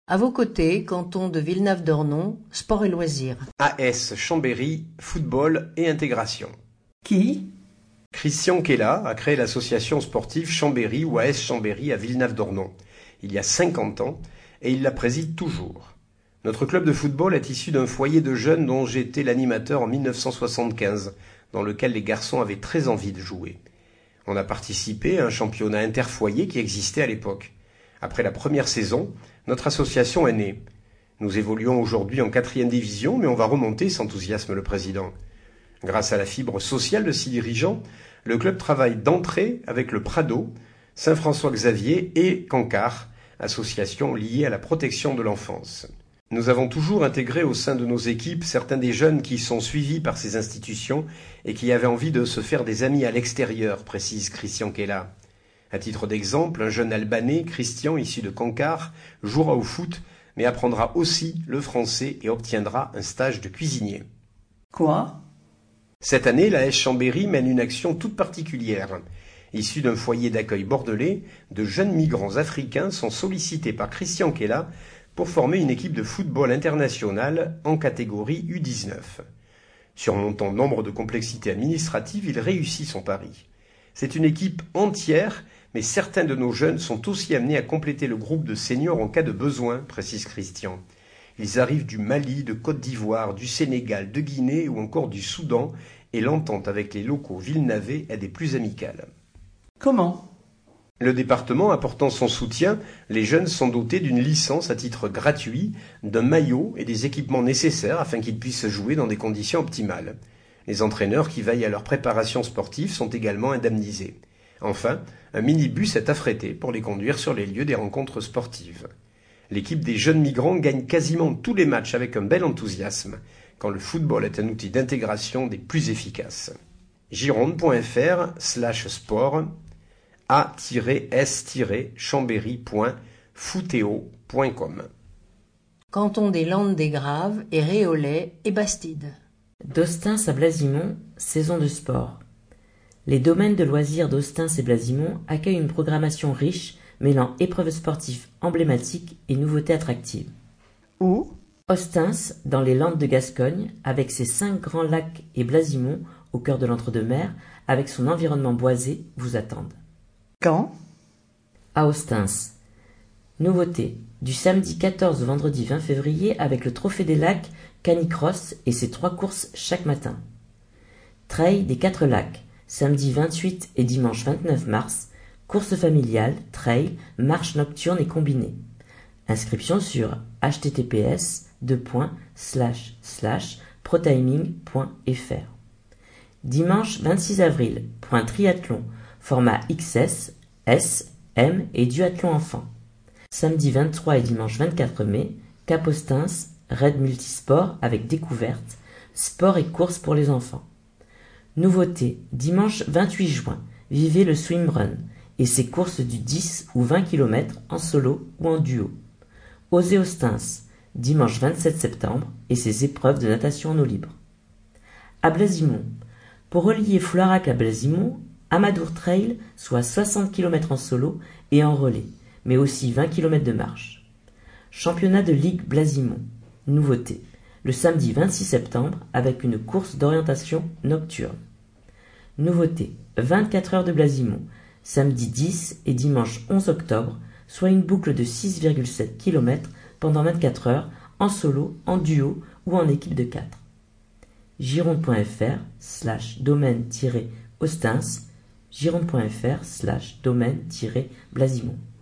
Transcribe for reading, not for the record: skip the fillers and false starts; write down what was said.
À vos côtés, canton de Villeneuve-d'Ornon, sport et loisirs. AS Chambéry, football et intégration. Qui? Christian Kella a créé l'association sportive Chambéry ou AS Chambéry à Villeneuve-d'Ornon, il y a 50 ans, et il la préside toujours. Notre club de football est issu d'un foyer de jeunes dont j'étais l'animateur en 1975, dans lequel les garçons avaient très envie de jouer. On a participé à un championnat interfoyer qui existait à l'époque. Après la première saison, notre association est née. Nous évoluons aujourd'hui en 4e division, mais on va remonter, s'enthousiasme le président. Grâce à la fibre sociale de ses dirigeants, le club travaille d'entrée avec le Prado, Saint-François-Xavier et Cancard, associations liées à la protection de l'enfance. Nous avons toujours intégré au sein de nos équipes certains des jeunes qui sont suivis par ces institutions et qui avaient envie de se faire des amis à l'extérieur, précise Christian Kella. À titre d'exemple, un jeune Albanais, Christian, issu de Cancard, jouera au foot, mais apprendra aussi le français et obtiendra un stage de cuisinier. Quoi? Cette année, la AS Chambéry mène une action toute particulière. Issus d'un foyer d'accueil bordelais, de jeunes migrants africains sont sollicités par Christian Kella pour former une équipe de football internationale en catégorie U19. Surmontant nombre de complexités administratives, il réussit son pari. C'est une équipe entière, mais certains de nos jeunes sont aussi amenés à compléter le groupe de seniors en cas de besoin, précise Christian. Ils arrivent du Mali, de Côte d'Ivoire, du Sénégal, de Guinée ou encore du Soudan, et l'entente avec les locaux villenavais est des plus amicales. Comment? Le département apportant son soutien, les jeunes sont dotés d'une licence à titre gratuit, d'un maillot et des équipements nécessaires afin qu'ils puissent jouer dans des conditions optimales. Les entraîneurs qui veillent à leur préparation sportive sont également indemnisés. Enfin, un minibus est affrété pour les conduire sur les lieux des rencontres sportives. L'équipe des jeunes migrants gagne quasiment tous les matchs avec un bel enthousiasme, quand le football est un outil d'intégration des plus efficaces. gironde.fr/sport a-s-chambéry.footeo.com. Canton des Landes des Graves et Réolais et Bastide. D'Ostens à Blasimont, saison de sport. Les domaines de loisirs d'Ostens et Blasimont accueillent une programmation riche mêlant épreuves sportives emblématiques et nouveautés attractives. Où? Ostens, dans les Landes de Gascogne, avec ses 5 grands lacs, et Blasimont, au cœur de l'entre-deux-mers, avec son environnement boisé, vous attendent. Quand? À Ostens. Nouveauté, du samedi 14 au vendredi 20 février avec le Trophée des Lacs Canicross et ses 3 courses chaque matin. Trail des 4 lacs, samedi 28 et dimanche 29 mars, course familiale, trail, marche nocturne et combinée. Inscription sur https://protiming.fr. Dimanche 26 avril, point triathlon, format XS, S, M et duathlon enfant. Samedi 23 et dimanche 24 mai, Cap Ostens, raid multisport avec découverte, sport et courses pour les enfants. Nouveauté, dimanche 28 juin, vivez le swimrun et ses courses du 10 ou 20 km en solo ou en duo. Osez Ostens, dimanche 27 septembre et ses épreuves de natation en eau libre. À Blasimont, pour relier Floirac à Blasimont, Amadour Trail, soit 60 km en solo et en relais, mais aussi 20 km de marche. Championnat de Ligue Blasimont. Nouveauté, le samedi 26 septembre avec une course d'orientation nocturne. Nouveauté, 24 heures de Blasimont, samedi 10 et dimanche 11 octobre, soit une boucle de 6,7 km pendant 24 heures, en solo, en duo ou en équipe de 4. gironde.fr/domaine-ostens, gironde.fr/domaine-blasimont.